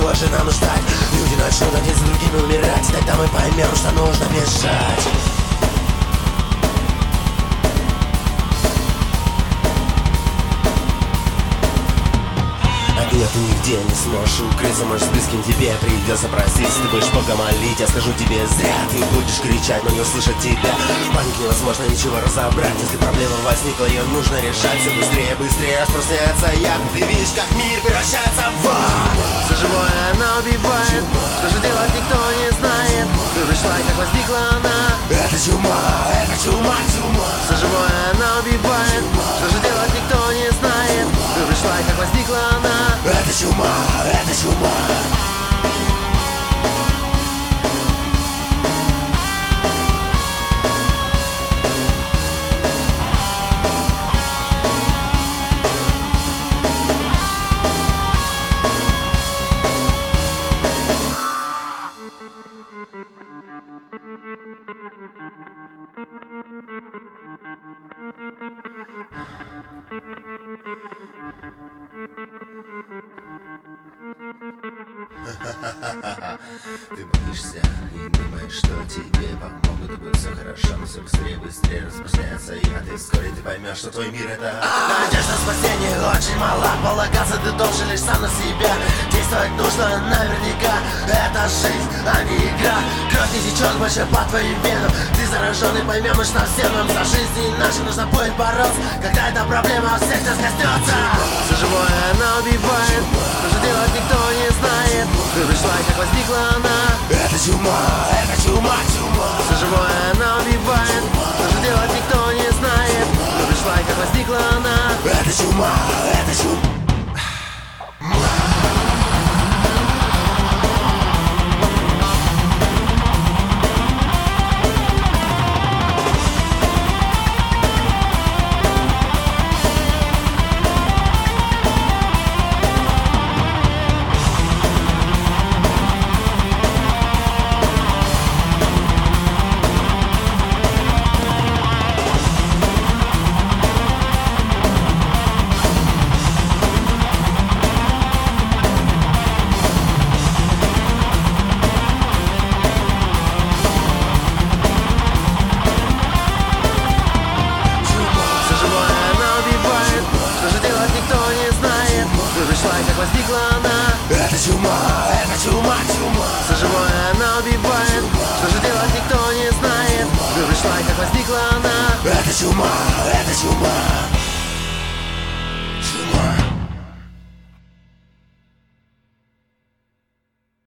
чего же нам ждать? Люди начнут один за другими умирать, тогда мы поймем, что нужно бежать. Нет, ты нигде не сможешь укрыться, может, с близким тебе придется просить. Если ты будешь Бога молить, я скажу тебе зря. Ты будешь кричать, но не услышать тебя. В панике невозможно ничего разобрать. Если проблема возникла, ее нужно решать. Все быстрее, быстрее распространяется яд. Ты видишь, как мир превращается в ад. Все живое она убивает, что же делать никто не знает. Ты пришла, и как возникла она. Это чума, чума. Все живое она убивает, что же делать никто не знает. Ты пришла, и как возникла она. Это чума, чума. Ты боишься и думаешь, что тебе помогут, и будет все хорошо, но все быстрее, быстрее распространяется яд. И вскоре ты поймешь, что твой мир это надежда спасения очень мала. Полагаться ты должен лишь сам на себя. Действовать нужно наверняка. Это жизнь, а не игра. Кровь не течет больше по твоим венам. Ты заражен и поймем, что всем нам за жизнь иначе нужно будет бороться. Когда эта проблема всех нас коснется. Все живое она убивает, что же делать никто не знает. Ты пришла, и как возникла она. Это чума. Все живое она убивает, что же делать никто не знает. Ты пришла, и как возникла она. Это чума. Как возникла она. Это чума. Все живое она убивает, что же делать никто не знает. Ты пришла, и как возникла она. Это чума.